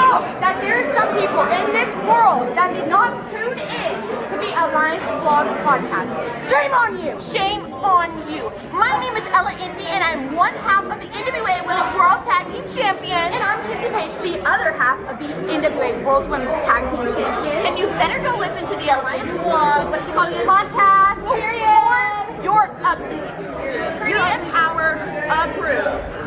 know that there are some people in this world that did not tune in to the Alliance Vlog podcast. Shame on you! Shame on you. My name is Ella Indy, and I'm one half of the NWA Women's World Tag Team Champion. And I'm Kinsey Page, the other half of the NWA World Women's Tag Team Champion. And you better go listen to the Alliance Vlog, what is it called again? Podcast, period. Or you're ugly. Pretty Power approved.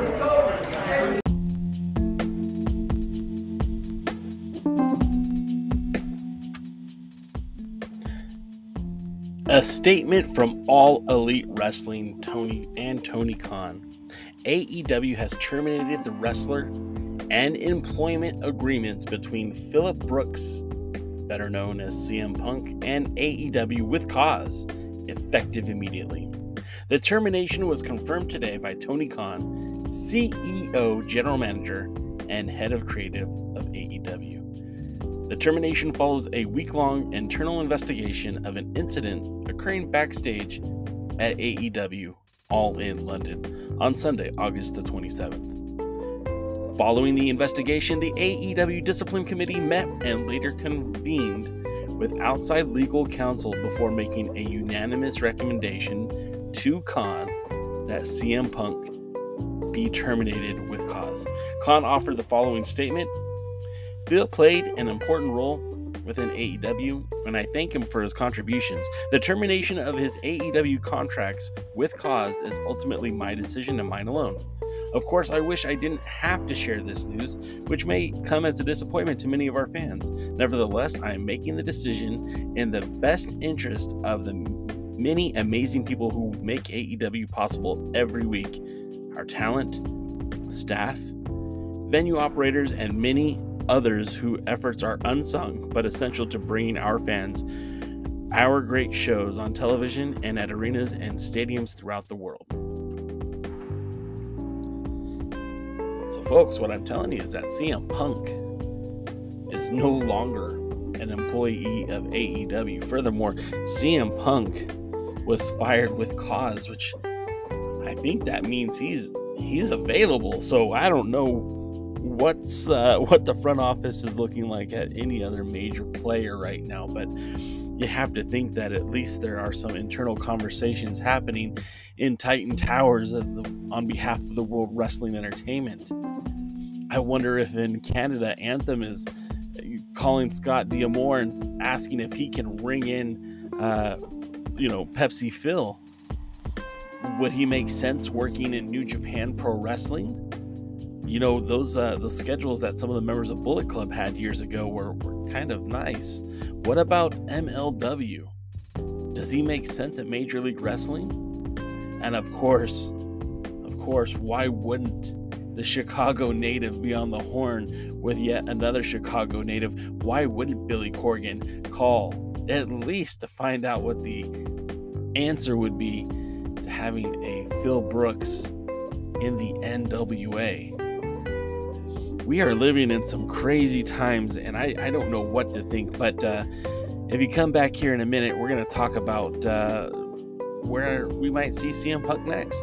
A statement from All Elite Wrestling, Tony Khan. AEW has terminated the wrestler and employment agreements between Phillip Brooks, better known as CM Punk, and AEW with cause, effective immediately. The termination was confirmed today by Tony Khan, CEO, General Manager, and Head of Creative of AEW. The termination follows a week-long internal investigation of an incident occurring backstage at AEW All In London on Sunday, August the 27th. Following the investigation, the AEW Discipline Committee met and later convened with outside legal counsel before making a unanimous recommendation to Khan that CM Punk be terminated with cause. Khan offered the following statement: Phil played an important role within AEW, and I thank him for his contributions. The termination of his AEW contracts with cause is ultimately my decision and mine alone. Of course, I wish I didn't have to share this news, which may come as a disappointment to many of our fans. Nevertheless, I am making the decision in the best interest of the many amazing people who make AEW possible every week. Our talent, staff, venue operators, and many others whose efforts are unsung but essential to bringing our fans our great shows on television and at arenas and stadiums throughout the world. So folks, what I'm telling you is that CM Punk is no longer an employee of AEW. Furthermore, CM Punk was fired with cause, which I think that means he's available. So I don't know what the front office is looking like at any other major player right now, but you have to think that at least there are some internal conversations happening in Titan Towers on behalf of the World Wrestling Entertainment. I wonder if in Canada, Anthem is calling Scott D'Amore and asking if he can ring in Pepsi Phil. Would he make sense working in New Japan Pro Wrestling? You know, those the schedules that some of the members of Bullet Club had years ago were kind of nice. What about MLW? Does he make sense at Major League Wrestling? And of course, why wouldn't the Chicago native be on the horn with yet another Chicago native? Why wouldn't Billy Corgan call at least to find out what the answer would be to having a Phil Brooks in the NWA? We are living in some crazy times, and I don't know what to think, but if you come back here in a minute, we're going to talk about where we might see CM Punk next.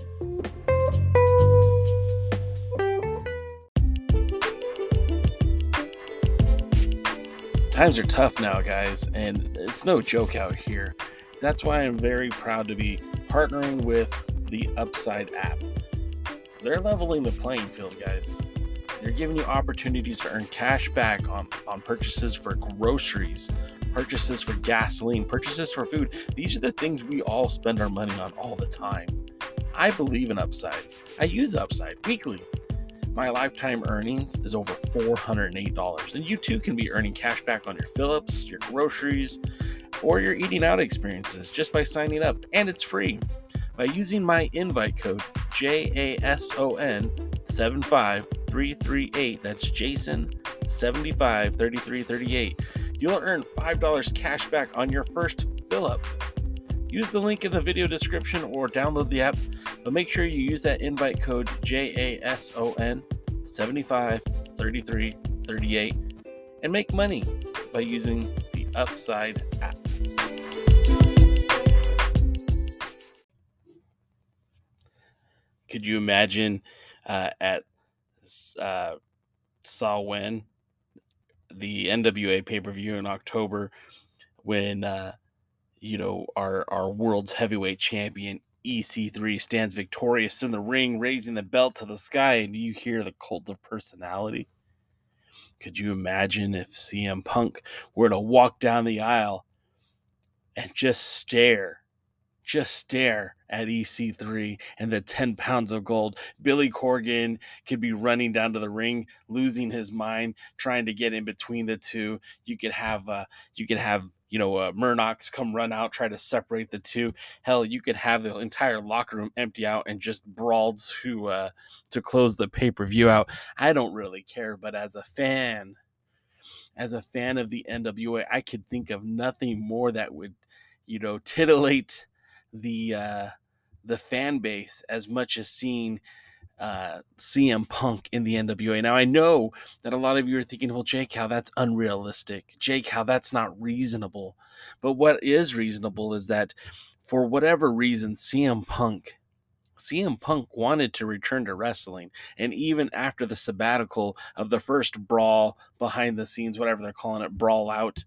Times are tough now, guys, and it's no joke out here. That's why I'm very proud to be partnering with the Upside app. They're leveling the playing field, guys. They're giving you opportunities to earn cash back on purchases for groceries, purchases for gasoline, purchases for food. These are the things we all spend our money on all the time. I believe in Upside. I use Upside weekly. My lifetime earnings is over $408, and you too can be earning cash back on your Phillips, your groceries, or your eating out experiences just by signing up, and it's free. By using my invite code JASON75338, that's Jason 753338, you'll earn $5 cash back on your first fill up. Use the link in the video description or download the app, but make sure you use that invite code JASON753338 and make money by using the Upside app. Could you imagine at Samhain the NWA pay-per-view in October when our world's heavyweight champion EC3 stands victorious in the ring, raising the belt to the sky, and you hear the Cult of Personality. Could you imagine if CM Punk were to walk down the aisle and just stare at EC3 and the 10 pounds of gold? Billy Corgan could be running down to the ring, losing his mind, trying to get in between the two. You could have Murdoch's come run out, try to separate the two. Hell, you could have the entire locker room empty out and just brawl to close the pay-per-view out. I don't really care, but as a fan of the NWA, I could think of nothing more that would, titillate the fan base as much as seeing CM Punk in the NWA. Now, I know that a lot of you are thinking, well, Jake, how that's unrealistic. Jake, how that's not reasonable. But what is reasonable is that for whatever reason, CM Punk wanted to return to wrestling. And even after the sabbatical of the first brawl behind the scenes, whatever they're calling it, brawl out,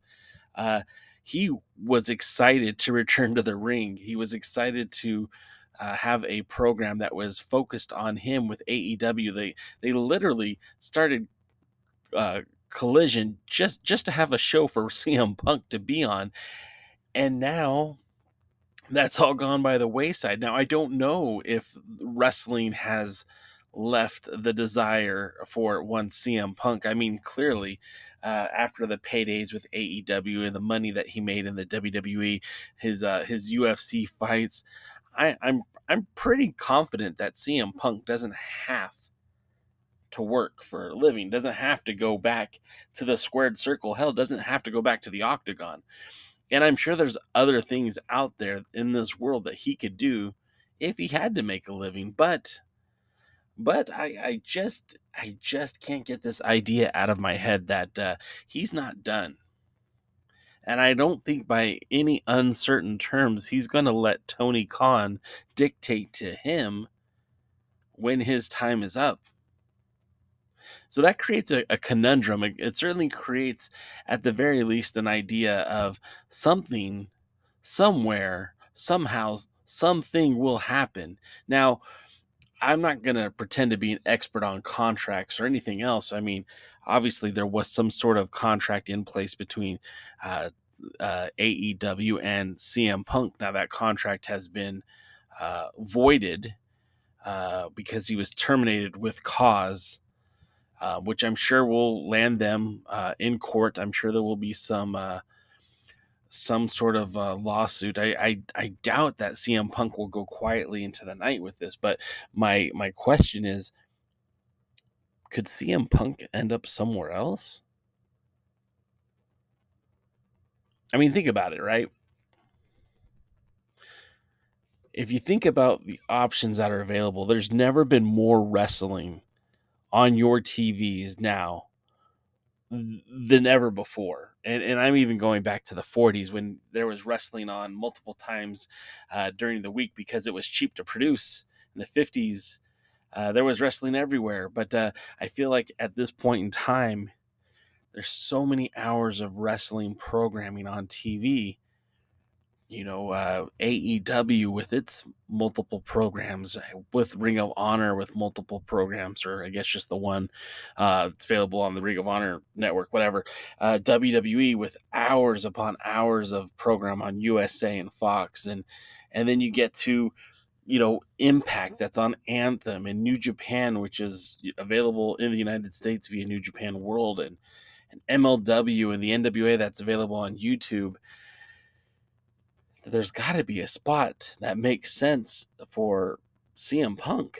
he was excited to return to the ring. He was excited to have a program that was focused on him with AEW. They literally started Collision just to have a show for CM Punk to be on. And now that's all gone by the wayside. Now, I don't know if wrestling has left the desire for one CM Punk. I mean, clearly, after the paydays with AEW and the money that he made in the WWE, his UFC fights, I'm pretty confident that CM Punk doesn't have to work for a living, doesn't have to go back to the squared circle, hell, doesn't have to go back to the octagon. And I'm sure there's other things out there in this world that he could do if he had to make a living. But I just can't get this idea out of my head that he's not done. And I don't think by any uncertain terms he's going to let Tony Khan dictate to him when his time is up. So that creates a conundrum. It certainly creates, at the very least, an idea of something, somewhere, somehow, something will happen. Now, I'm not going to pretend to be an expert on contracts or anything else. I mean, obviously, there was some sort of contract in place between AEW and CM Punk. Now, that contract has been voided because he was terminated with cause. Which I'm sure will land them in court. I'm sure there will be some sort of lawsuit. I doubt that CM Punk will go quietly into the night with this. But my question is, could CM Punk end up somewhere else? I mean, think about it, right? If you think about the options that are available, there's never been more wrestling on your TVs now than ever before. And I'm even going back to the 40s when there was wrestling on multiple times during the week because it was cheap to produce. In the 50s, there was wrestling everywhere. But I feel like at this point in time, there's so many hours of wrestling programming on TV. AEW with its multiple programs, with Ring of Honor with multiple programs, or I guess just the one it's available on the Ring of Honor network, whatever. WWE with hours upon hours of program on USA and Fox, and then you get to Impact that's on Anthem, and New Japan, which is available in the United States via New Japan World, and MLW and the NWA that's available on YouTube. There's got to be a spot that makes sense for CM Punk.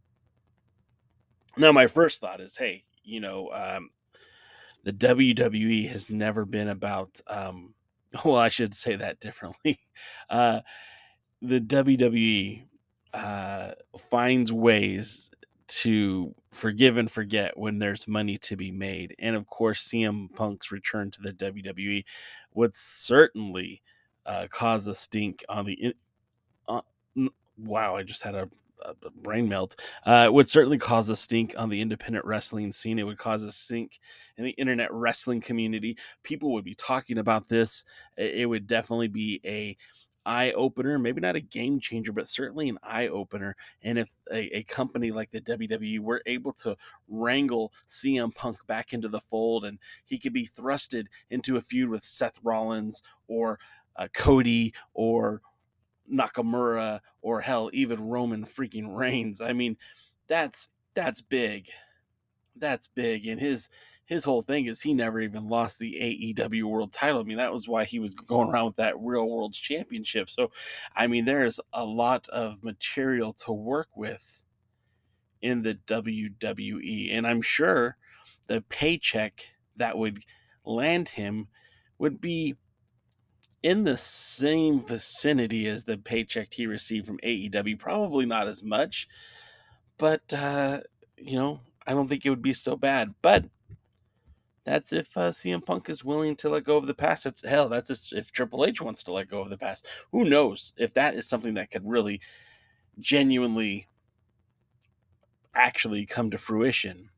Now, my first thought is, hey, the WWE has never been about, well, I should say that differently. The WWE finds ways to forgive and forget when there's money to be made. And of course, CM Punk's return to the WWE would certainly cause a stink on the wow, I just had a brain melt. It would certainly cause a stink on the independent wrestling scene. It would cause a stink in the internet wrestling community. People would be talking about this. It would definitely be a eye opener, maybe not a game changer, but certainly an eye opener. And if a company like the WWE were able to wrangle CM Punk back into the fold, and he could be thrusted into a feud with Seth Rollins or Cody or Nakamura, or hell, even Roman freaking Reigns. I mean, that's big. That's big. And his whole thing is he never even lost the AEW World Title. I mean, that was why he was going around with that Real World Championship. So, I mean, there's a lot of material to work with in the WWE, and I'm sure the paycheck that would land him would be in the same vicinity as the paycheck he received from AEW. Probably not as much, but I don't think it would be so bad. But that's if CM Punk is willing to let go of the past. That's if Triple H wants to let go of the past. Who knows if that is something that could really genuinely actually come to fruition.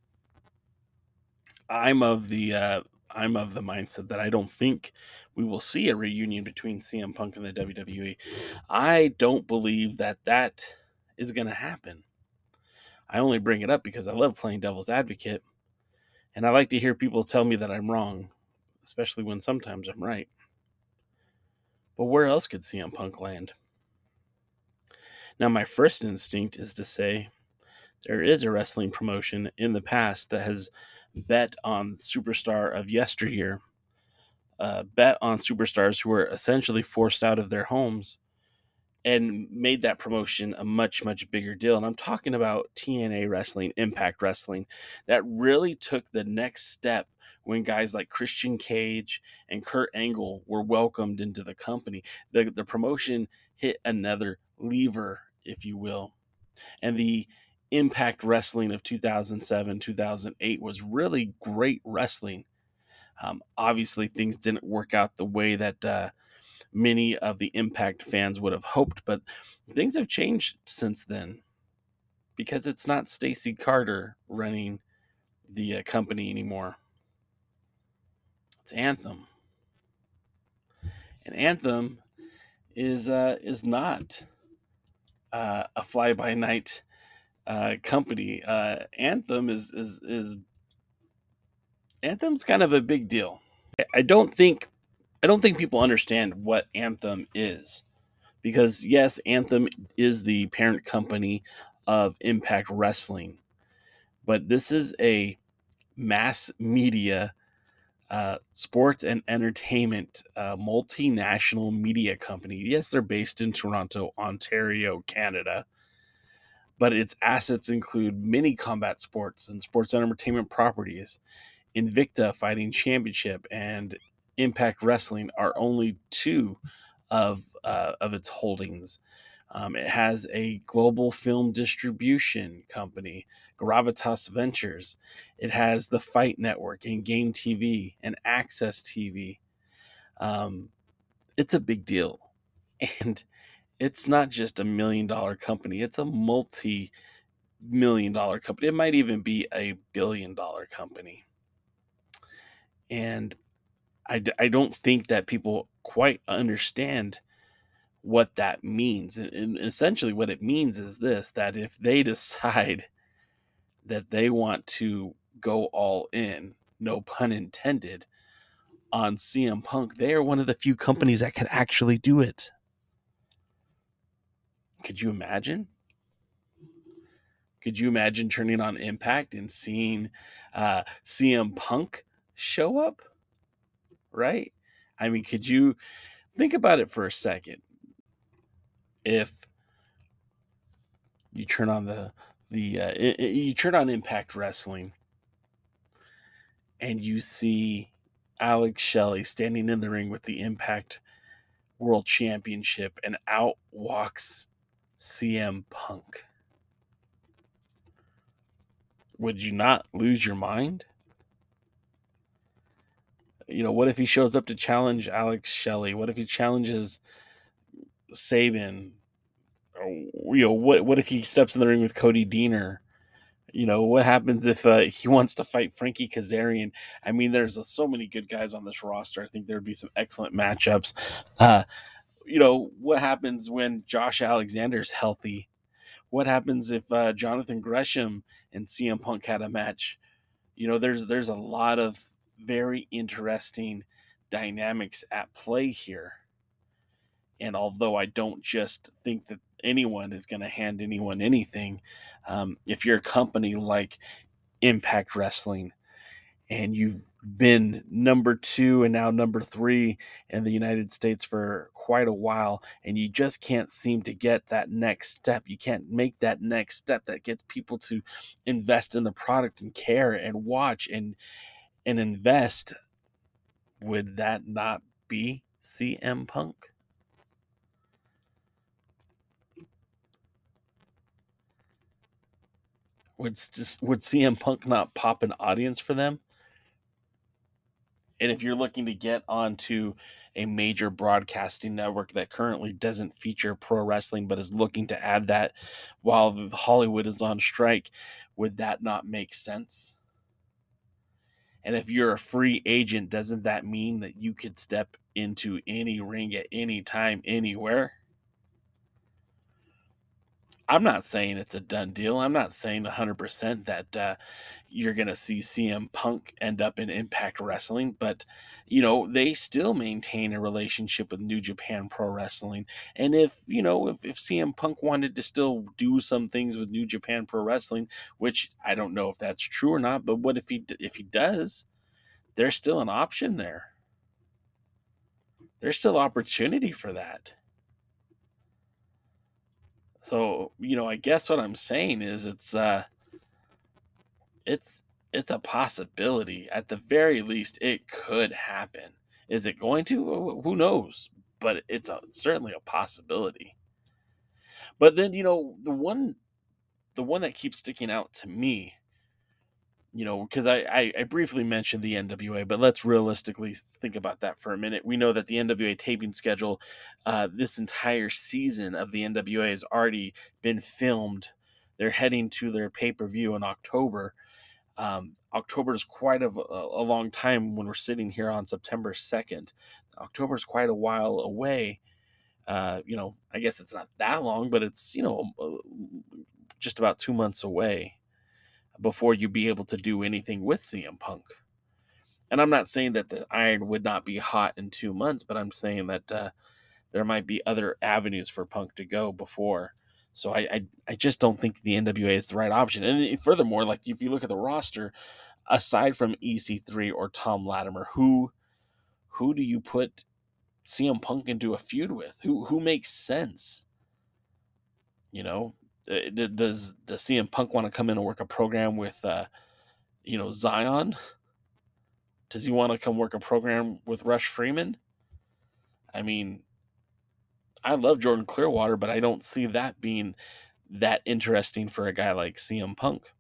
I'm of the mindset that I don't think we will see a reunion between CM Punk and the WWE. I don't believe that is going to happen. I only bring it up because I love playing devil's advocate, and I like to hear people tell me that I'm wrong, especially when sometimes I'm right. But where else could CM Punk land? Now, my first instinct is to say there is a wrestling promotion in the past that has bet on superstar of yesteryear, bet on superstars who were essentially forced out of their homes and made that promotion a much, much bigger deal. And I'm talking about TNA Wrestling, Impact Wrestling, that really took the next step when guys like Christian Cage and Kurt Angle were welcomed into the company. The promotion hit another lever, if you will. And the Impact Wrestling of 2007, 2008 was really great wrestling. Obviously, things didn't work out the way that many of the Impact fans would have hoped, but things have changed since then because it's not Stacy Carter running the company anymore. It's Anthem, and Anthem is not a fly by night company. Anthem's kind of a big deal. I don't think people understand what Anthem is, because yes, Anthem is the parent company of Impact Wrestling, but this is a mass media, sports and entertainment, multinational media company. Yes, they're based in Toronto, Ontario, Canada, but its assets include many combat sports and sports entertainment properties. Invicta Fighting Championship and Impact Wrestling are only two of its holdings. It has a global film distribution company, Gravitas Ventures. It has the Fight Network and Game TV and Access TV. It's a big deal. And it's not just $1 million company, it's a multi-million-dollar company. It might even be a billion-dollar company. And I don't think that people quite understand what that means. And essentially what it means is this, that if they decide that they want to go all in, no pun intended, on CM Punk, they are one of the few companies that can actually do it. Could you imagine? Could you imagine turning on Impact and seeing CM Punk show up? Right? I mean, could you think about it for a second? If you turn on you turn on Impact Wrestling and you see Alex Shelley standing in the ring with the Impact World Championship, and out walks CM Punk, would you not lose your mind? What if he shows up to challenge Alex Shelley? What if he challenges Sabin what if he steps in the ring with Cody Deaner? What happens if he wants to fight Frankie Kazarian? I mean, there's so many good guys on this roster. I think there'd be some excellent matchups. What happens when Josh Alexander's healthy? What happens if Jonathan Gresham and CM Punk had a match? There's a lot of very interesting dynamics at play here. And although I don't just think that anyone is going to hand anyone anything, if you're a company like Impact Wrestling and you've been number 2 and now number 3 in the United States for quite a while, and you just can't seem to get that next step, you can't make that next step that gets people to invest in the product and care and watch and invest, would that not be CM Punk? Would CM Punk not pop an audience for them? And if you're looking to get onto a major broadcasting network that currently doesn't feature pro wrestling but is looking to add that while Hollywood is on strike, would that not make sense? And if you're a free agent, doesn't that mean that you could step into any ring at any time, anywhere? I'm not saying it's a done deal. I'm not saying 100% that you're going to see CM Punk end up in Impact Wrestling, but, they still maintain a relationship with New Japan Pro Wrestling. And if CM Punk wanted to still do some things with New Japan Pro Wrestling, which I don't know if that's true or not, but what if he does, there's still an option there. There's still opportunity for that. So, I guess what I'm saying is it's a possibility. At the very least, it could happen. Is it going to? Who knows? But it's certainly a possibility. But then, the one that keeps sticking out to me, because I briefly mentioned the NWA, but let's realistically think about that for a minute. We know that the NWA taping schedule, this entire season of the NWA has already been filmed. They're heading to their pay-per-view in October. October is quite a long time when we're sitting here on September 2nd. October is quite a while away. I guess it's not that long, but it's, just about 2 months away before you be able to do anything with CM Punk. And I'm not saying that the iron would not be hot in 2 months, but I'm saying that there might be other avenues for Punk to go before. So I just don't think the NWA is the right option. And furthermore, like if you look at the roster, aside from EC3 or Tom Latimer, who do you put CM Punk into a feud with? Who makes sense? Does CM Punk want to come in and work a program with Zion? Does he want to come work a program with Rush Freeman? I mean, I love Jordan Clearwater, but I don't see that being that interesting for a guy like CM Punk.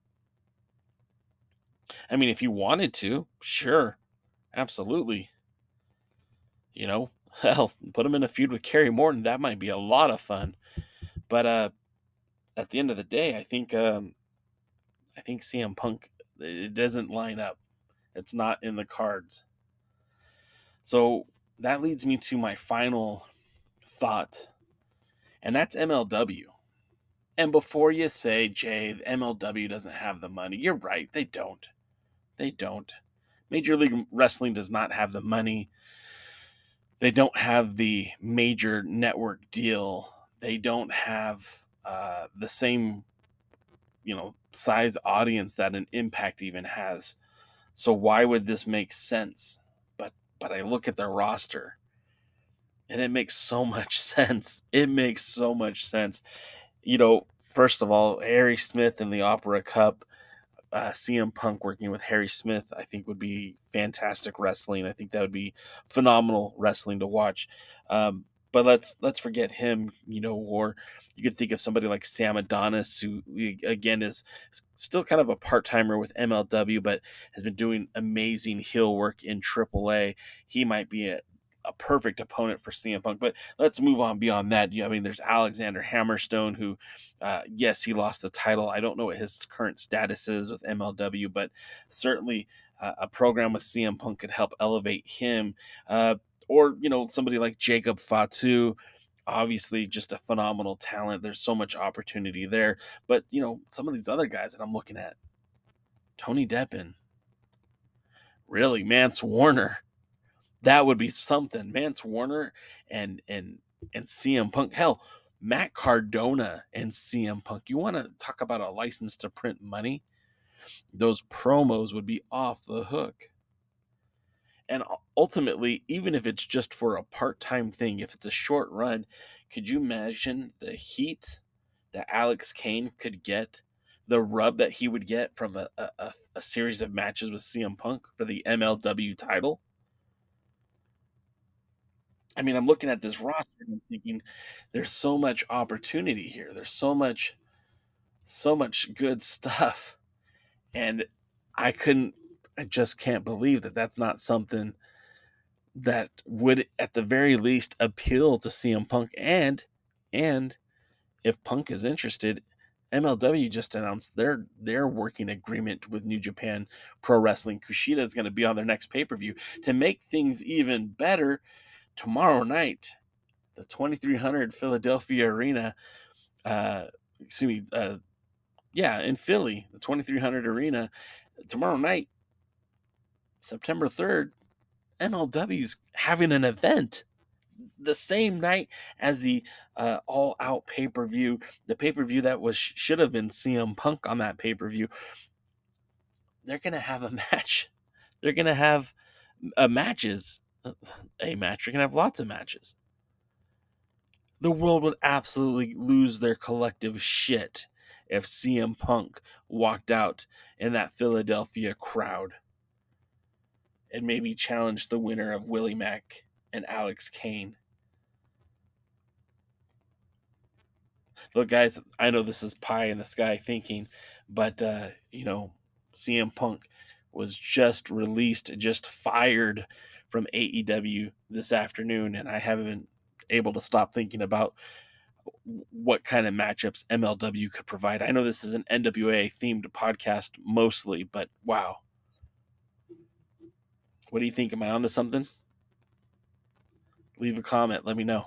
I mean, if he wanted to, sure, absolutely. Hell, put him in a feud with Kerry Morton. That might be a lot of fun. But at the end of the day, I think CM Punk, it doesn't line up. It's not in the cards. So that leads me to my final thought, and that's MLW. And before you say, Jay, MLW doesn't have the money, you're right. They don't. Major League Wrestling does not have the money. They don't have the major network deal. They don't have the same, size audience that an Impact even has. So why would this make sense? But I look at their roster, and it makes so much sense. It makes so much sense. First of all, Harry Smith in the Opera Cup, CM Punk working with Harry Smith, I think would be fantastic wrestling. I think that would be phenomenal wrestling to watch. But let's forget him, or you could think of somebody like Sam Adonis, who again is still kind of a part-timer with MLW, but has been doing amazing heel work in AAA. He might be a perfect opponent for CM Punk. But let's move on beyond that. I mean, there's Alexander Hammerstone, who, yes, he lost the title. I don't know what his current status is with MLW, but certainly a program with CM Punk could help elevate him. Or, somebody like Jacob Fatu, obviously just a phenomenal talent. There's so much opportunity there. But, some of these other guys that I'm looking at, Tony Deppen, really, Mance Warner, that would be something. Mance Warner and CM Punk. Hell, Matt Cardona and CM Punk. You want to talk about a license to print money? Those promos would be off the hook. And ultimately, even if it's just for a part-time thing, if it's a short run, could you imagine the heat that Alex Kane could get, the rub that he would get from a series of matches with CM Punk for the MLW title? I mean, I'm looking at this roster and I'm thinking there's so much opportunity here. There's so much good stuff. And I just can't believe that that's not something that would at the very least appeal to CM Punk. And if Punk is interested, MLW just announced their working agreement with New Japan Pro Wrestling. Kushida is going to be on their next pay-per-view. To make things even better, tomorrow night, the 2300 Philadelphia Arena, in Philly, the 2300 Arena, tomorrow night, September 3rd, MLW's having an event the same night as the All Out pay-per-view, the pay-per-view that should have been CM Punk on that pay-per-view. They're going to have a match. They're going to have matches. They're going to have lots of matches. The world would absolutely lose their collective shit if CM Punk walked out in that Philadelphia crowd and maybe challenged the winner of Willie Mack and Alex Kane. Look, guys, I know this is pie in the sky thinking, but, CM Punk was just released, just fired from AEW this afternoon, and I haven't been able to stop thinking about what kind of matchups MLW could provide. I know this is an NWA-themed podcast mostly, but wow. What do you think? Am I onto something? Leave a comment. Let me know.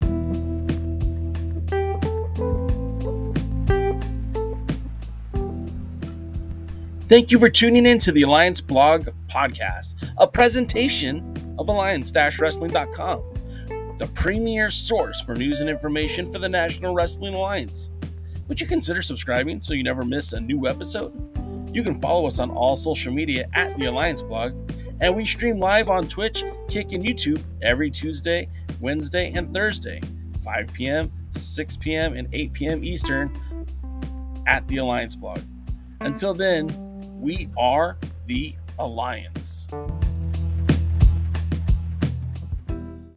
Thank you for tuning in to the Alliance Blog Podcast, a presentation of Alliance-Wrestling.com, the premier source for news and information for the National Wrestling Alliance. Would you consider subscribing so you never miss a new episode? You can follow us on all social media at the Alliance Blog, and we stream live on Twitch, Kick, and YouTube every Tuesday, Wednesday, and Thursday, 5 p.m., 6 p.m., and 8 p.m. Eastern at the Alliance Blog. Until then, we are the Alliance.